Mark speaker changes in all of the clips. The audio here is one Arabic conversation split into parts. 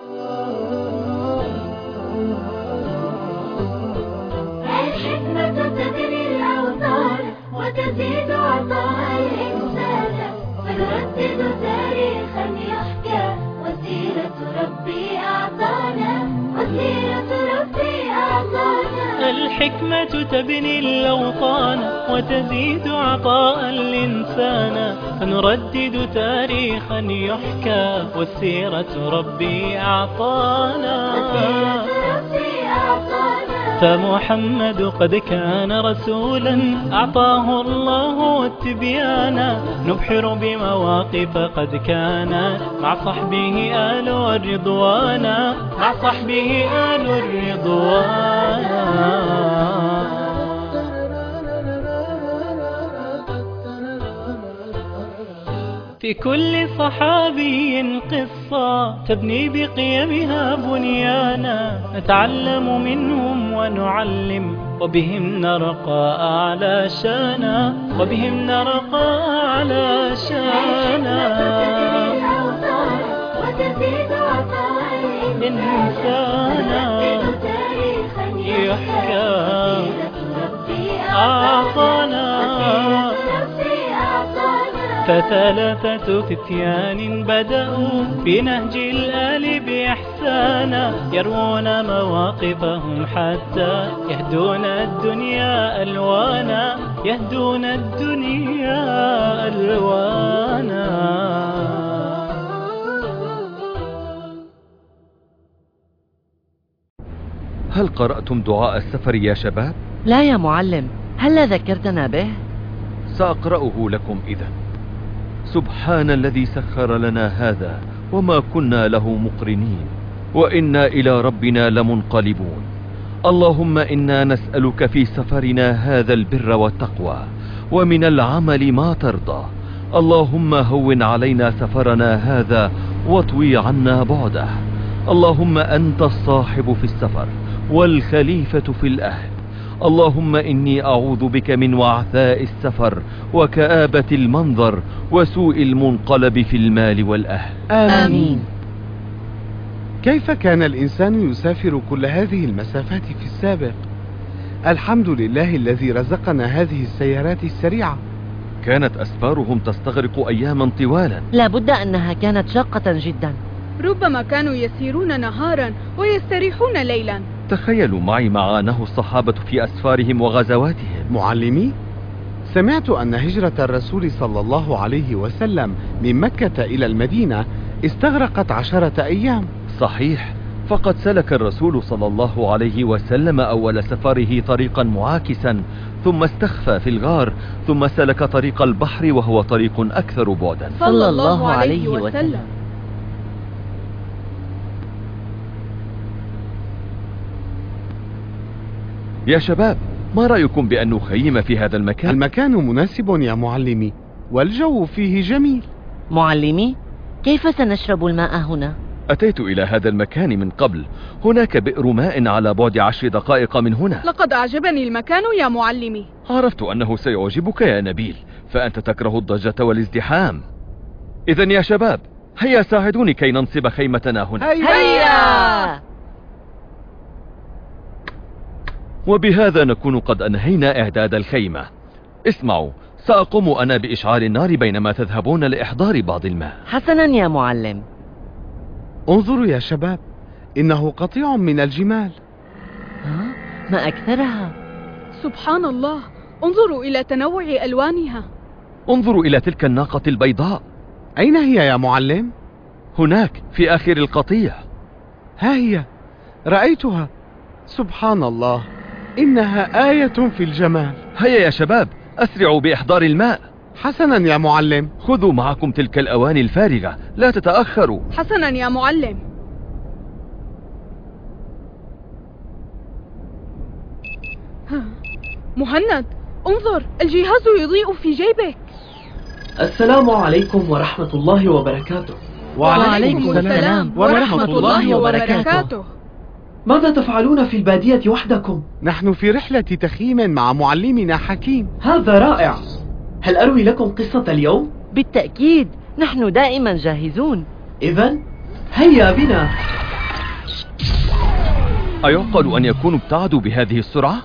Speaker 1: الحكمة تبني الأوطان وتزيد عطاء الإنسان، فنردد تاريخا يحكى وسيرة ربي أعطانا، وسيرة ربي أعطانا.
Speaker 2: الحكمة تبني الأوطان وتزيد عطاء الإنسان، فنردد تاريخا يحكى وسيرة ربي أعطانا. فمحمد قد كان رسولا أعطاه الله التبيان، نبحر بمواقف قد كان مع صحبه آل الرضوان، مع صحبه آل الرضوان. في كل صحابي قصة تبني بقيمها بنيانا، نتعلم منهم ونعلم وبهم نرقى أعلى شانا، وبهم نرقى أعلى شانا.
Speaker 1: وتزيد عطاء
Speaker 2: إنسانا يحكى أعطانا. فثلاثة فتيان بدأوا بنهج الآل بإحسانا، يروون مواقفهم حتى يهدون الدنيا ألوانا، يهدون الدنيا ألوانا.
Speaker 3: هل قرأتم دعاء السفر يا شباب؟
Speaker 4: لا يا معلم، هل ذكرتنا به؟
Speaker 3: سأقرأه لكم إذن. سبحان الذي سخر لنا هذا وما كنا له مقرنين، وإنا إلى ربنا لمنقلبون. اللهم إنا نسألك في سفرنا هذا البر والتقوى، ومن العمل ما ترضى. اللهم هون علينا سفرنا هذا واطوي عنا بعده. اللهم أنت الصاحب في السفر والخليفة في الأهل. اللهم إني أعوذ بك من وعثاء السفر وكآبة المنظر وسوء المنقلب في المال والأهل.
Speaker 4: آمين.
Speaker 5: كيف كان الإنسان يسافر كل هذه المسافات في السابق؟ الحمد لله الذي رزقنا هذه السيارات السريعة.
Speaker 3: كانت أسفارهم تستغرق أياما طوالا.
Speaker 4: لا بد أنها كانت شاقة جدا.
Speaker 6: ربما كانوا يسيرون نهارا ويستريحون ليلا.
Speaker 3: تخيلوا معي ما عاناه الصحابة في أسفارهم وغزواتهم.
Speaker 5: معلمي، سمعت أن هجرة الرسول صلى الله عليه وسلم من مكة إلى المدينة استغرقت 10 أيام.
Speaker 3: صحيح، فقد سلك الرسول صلى الله عليه وسلم أول سفره طريقا معاكسا، ثم استخفى في الغار، ثم سلك طريق البحر وهو طريق أكثر بعدا.
Speaker 6: صلى الله عليه وسلم.
Speaker 3: يا شباب، ما رأيكم بأن نخيم في هذا المكان؟
Speaker 5: المكان مناسب يا معلمي، والجو فيه جميل.
Speaker 4: معلمي، كيف سنشرب الماء هنا؟
Speaker 3: أتيت إلى هذا المكان من قبل. هناك بئر ماء على بعد 10 دقائق من هنا.
Speaker 6: لقد أعجبني المكان يا معلمي.
Speaker 3: عرفت أنه سيعجبك يا نبيل، فأنت تكره الضجة والازدحام. إذن يا شباب، هيا ساعدوني كي ننصب خيمتنا هنا.
Speaker 4: هيا!
Speaker 3: وبهذا نكون قد أنهينا إعداد الخيمة. اسمعوا، سأقوم أنا بإشعال النار بينما تذهبون لإحضار بعض الماء.
Speaker 4: حسنا يا معلم.
Speaker 5: انظروا يا شباب، إنه قطيع من الجمال.
Speaker 4: ما أكثرها.
Speaker 6: سبحان الله، انظروا إلى تنوع ألوانها.
Speaker 3: انظروا إلى تلك الناقة البيضاء.
Speaker 5: أين هي يا معلم؟
Speaker 3: هناك في آخر القطيع.
Speaker 5: ها هي، رأيتها. سبحان الله، إنها آية في الجمال.
Speaker 3: هيا يا شباب، أسرعوا بإحضار الماء.
Speaker 5: حسنا يا معلم.
Speaker 3: خذوا معكم تلك الأواني الفارغة، لا تتأخروا.
Speaker 6: حسنا يا معلم. مهند، انظر، الجهاز يضيء في جيبك.
Speaker 7: السلام عليكم ورحمة الله وبركاته.
Speaker 5: وعليكم السلام ورحمة الله وبركاته.
Speaker 7: ماذا تفعلون في البادية وحدكم؟
Speaker 5: نحن في رحلة تخييم مع معلمنا حكيم.
Speaker 7: هذا رائع. هل أروي لكم قصة اليوم؟
Speaker 4: بالتأكيد، نحن دائما جاهزون.
Speaker 7: إذن هيا بنا.
Speaker 3: أيعقل أن يكونوا ابتعدوا بهذه السرعة؟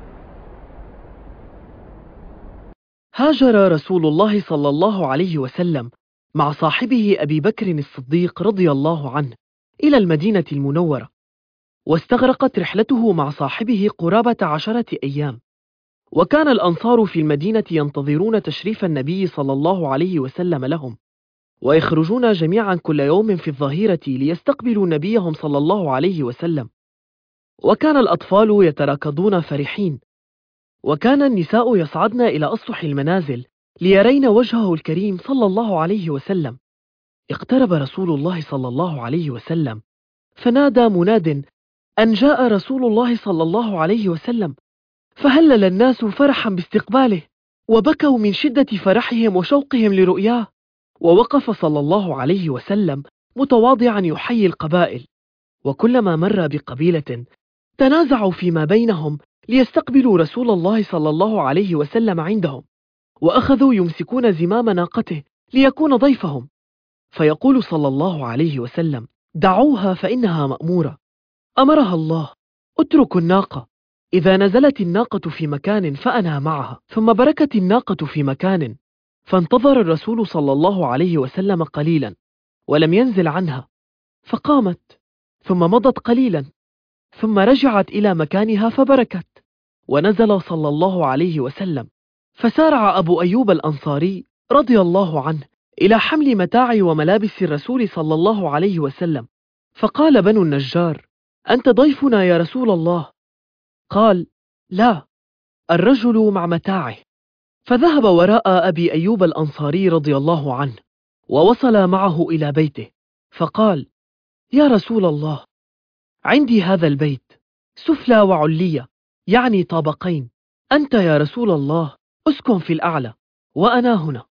Speaker 7: هاجر رسول الله صلى الله عليه وسلم مع صاحبه أبي بكر الصديق رضي الله عنه إلى المدينة المنورة، واستغرقت رحلته مع صاحبه قرابة 10 أيام. وكان الأنصار في المدينة ينتظرون تشريف النبي صلى الله عليه وسلم لهم، ويخرجون جميعا كل يوم في الظهيرة ليستقبلوا نبيهم صلى الله عليه وسلم. وكان الأطفال يتراكضون فرحين، وكان النساء يصعدن إلى أسطح المنازل ليرين وجهه الكريم صلى الله عليه وسلم. اقترب رسول الله صلى الله عليه وسلم فنادى مناد أن جاء رسول الله صلى الله عليه وسلم، فهلل الناس فرحا باستقباله، وبكوا من شدة فرحهم وشوقهم لرؤياه. ووقف صلى الله عليه وسلم متواضعا يحيي القبائل، وكلما مر بقبيلة تنازعوا فيما بينهم ليستقبلوا رسول الله صلى الله عليه وسلم عندهم، وأخذوا يمسكون زمام ناقته ليكون ضيفهم، فيقول صلى الله عليه وسلم: دعوها فإنها مأمورة، أمرها الله، اتركوا الناقة. إذا نزلت الناقة في مكان فأنا معها، ثم بركت الناقة في مكان، فانتظر الرسول صلى الله عليه وسلم قليلا ولم ينزل عنها، فقامت ثم مضت قليلا ثم رجعت إلى مكانها فبركت، ونزل صلى الله عليه وسلم. فسارع أبو أيوب الأنصاري رضي الله عنه إلى حمل متاع وملابس الرسول صلى الله عليه وسلم، فقال بنو النجار: أنت ضيفنا يا رسول الله؟ قال: لا، الرجل مع متاعه. فذهب وراء أبي أيوب الأنصاري رضي الله عنه، ووصل معه إلى بيته، فقال: يا رسول الله، عندي هذا البيت سفلى وعلية، يعني طابقين، أنت يا رسول الله أسكن في الأعلى وأنا هنا.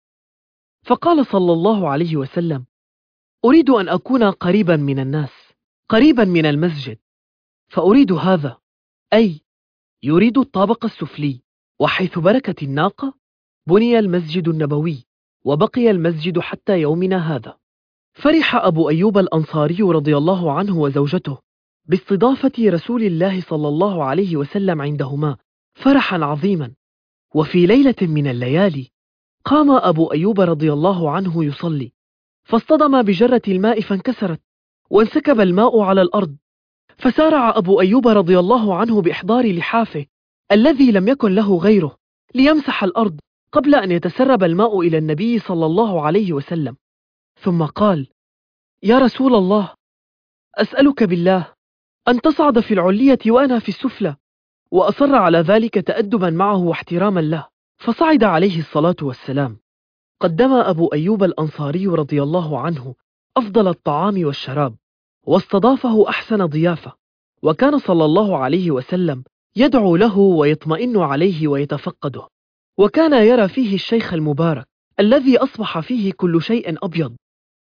Speaker 7: فقال صلى الله عليه وسلم: أريد أن أكون قريبا من الناس، قريبا من المسجد، فأريد هذا، أي يريد الطابق السفلي، وحيث بركة الناقة بني المسجد النبوي، وبقي المسجد حتى يومنا هذا. فرح أبو أيوب الأنصاري رضي الله عنه وزوجته باستضافة رسول الله صلى الله عليه وسلم عندهما فرحا عظيما. وفي ليلة من الليالي قام أبو أيوب رضي الله عنه يصلي، فاصطدم بجرة الماء فانكسرت، وانسكب الماء على الأرض، فسارع أبو أيوب رضي الله عنه بإحضار لحافه الذي لم يكن له غيره ليمسح الأرض قبل أن يتسرب الماء إلى النبي صلى الله عليه وسلم، ثم قال: يا رسول الله، أسألك بالله أن تصعد في العلية وأنا في السفلى. وأصر على ذلك تأدبا معه واحتراما له، فصعد عليه الصلاة والسلام. قدم أبو أيوب الأنصاري رضي الله عنه أفضل الطعام والشراب، واستضافه أحسن ضيافة، وكان صلى الله عليه وسلم يدعو له ويطمئن عليه ويتفقده، وكان يرى فيه الشيخ المبارك الذي أصبح فيه كل شيء أبيض،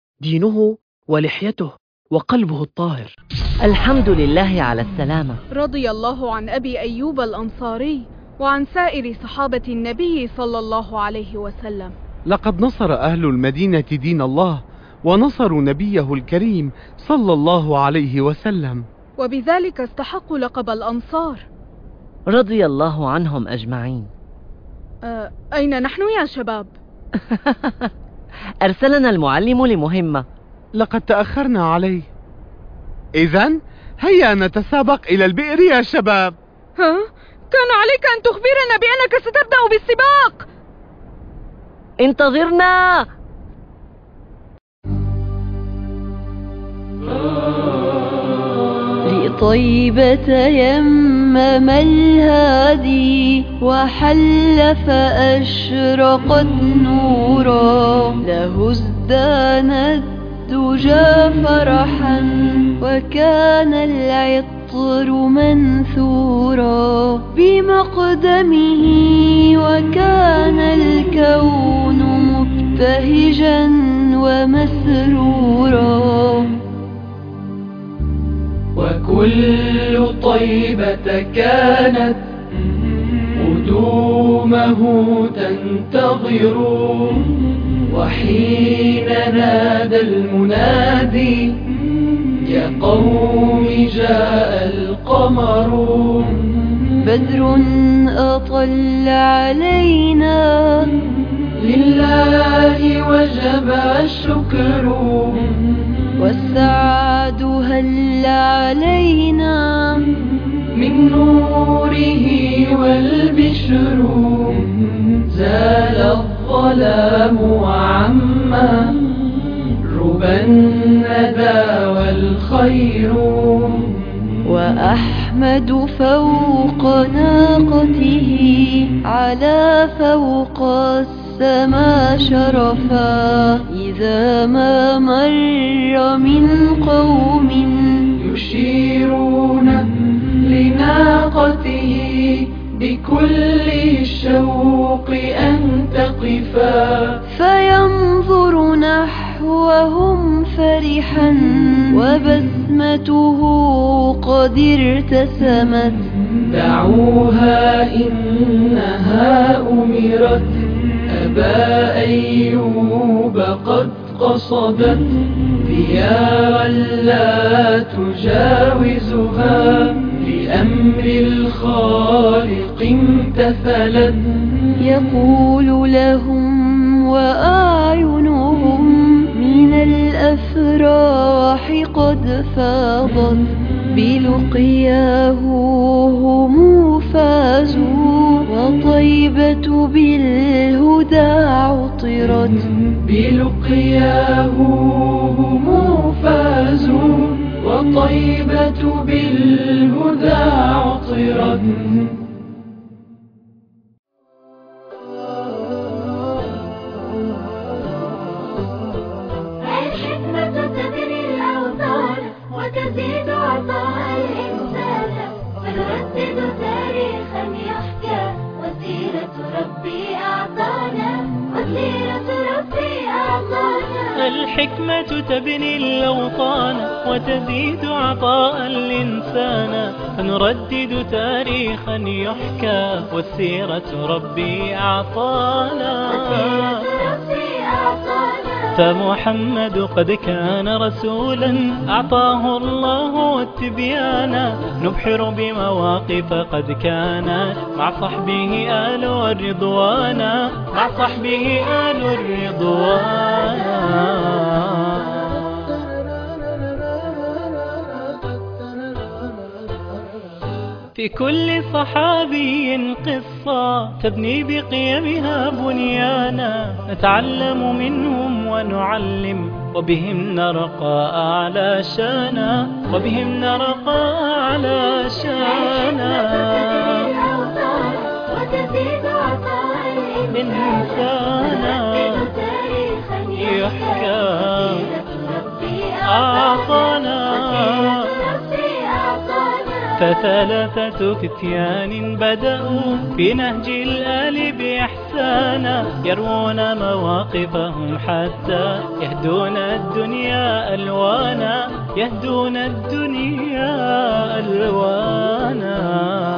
Speaker 7: دينه ولحيته وقلبه الطاهر.
Speaker 4: الحمد لله على السلامة.
Speaker 6: رضي الله عن أبي أيوب الأنصاري وعن سائر صحابة النبي صلى الله عليه وسلم.
Speaker 5: لقد نصر أهل المدينة دين الله، ونصروا نبيه الكريم صلى الله عليه وسلم،
Speaker 6: وبذلك استحقوا لقب الأنصار
Speaker 4: رضي الله عنهم أجمعين.
Speaker 6: أين نحن يا شباب؟
Speaker 4: أرسلنا المعلم لمهمة.
Speaker 5: لقد تأخرنا عليه. إذن هيا نتسابق إلى البئر يا شباب.
Speaker 6: ها؟ كان عليك أن تخبرنا بأنك ستبدأ بالسباق.
Speaker 4: انتظرنا.
Speaker 1: لطيبة يمم الهادي وحل فأشرقت نورا، له ازدان الدجى فرحا وكان العطر منثورا بمقدمه، وكان الكون مبتهجا ومسرورا.
Speaker 8: وكل طيبة كانت قدومه تنتظر، وحين نادى المنادي يا قوم جاء القمر
Speaker 1: بدر أطل علينا
Speaker 8: لله وجب الشكر
Speaker 1: والسعد هل علينا
Speaker 8: من نوره والبشر زال الظلام وعما ربى الندى والخير
Speaker 1: وأحمد فوق ناقته على فوق السما شرفا إذا ما مر من قوم
Speaker 8: يشيرون لناقته بكل الشوق أن تقفا
Speaker 1: فينظر نحوهم فرحا وبسمته قد ارتسمت
Speaker 8: دعوها إنها أمرت أبا أيوب قد قصدت ديارا لا تجاوزها لأمر الخالق امتثلت
Speaker 1: يقول لهم وأعينهم من الأفراح قد فاضت بلقياه هم فازوا وطيبة بالهدى عطرت
Speaker 8: بلقياه هم فازوا وطيبة بالهدى عطرت
Speaker 9: الحكمة تبني الأوطان وتزيد عطاء الإنسان فنردد تاريخا يحكى وسيرة ربي أعطانا وسيرة ربي أعطانا.
Speaker 2: الحكمة تبني الأوطان وتزيد عطاء الإنسان فنردد تاريخا يحكى والسيرة ربي أعطانا. فمحمد قد كان رسولا أعطاه الله التبيان نبحر بمواقف قد كانت مع صحبه آل الرضوان مع صحبه آل الرضوان. في كل صحابي قصة تبني بقيمها بنيانا نتعلم منهم ونعلم وبهم نرقى أعلى شانا وبهم نرقى أعلى شانا.
Speaker 9: وتزيد عطاء
Speaker 2: الإنسان يحكى أعطانا. فثلاثة فتيان بدأوا في نهج الآل بإحسانا يروون مواقفهم حتى يهدون الدنيا ألوانا يهدون الدنيا ألوانا.